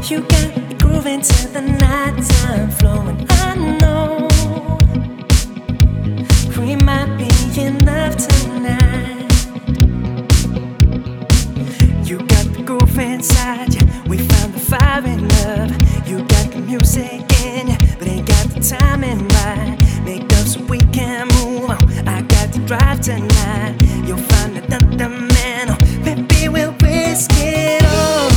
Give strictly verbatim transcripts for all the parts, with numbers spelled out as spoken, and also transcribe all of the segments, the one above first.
You got me grooving till the nighttime flowing. I know we might be enough tonight. You got the groove inside you, we found the fire in love. You got the music in you, but ain't got the timing right. Make up so we can move on. I got the drive tonight. You'll find another man, oh, maybe we'll risk it all.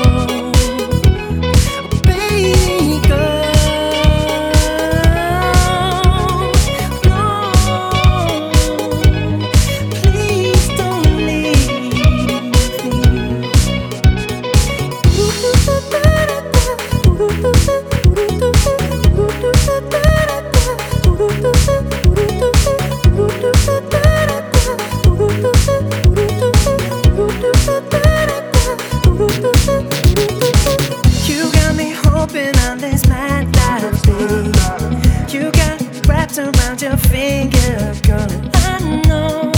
You got wrapped around your finger, girl, and I know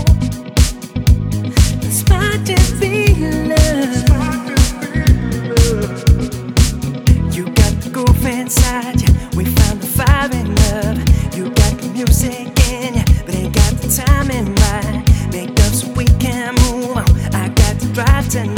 this might just be love. You got the groove inside you, we found the fire in love. You got the music in you, but ain't got the timing right. Make up so we can move on. I got the drive tonight.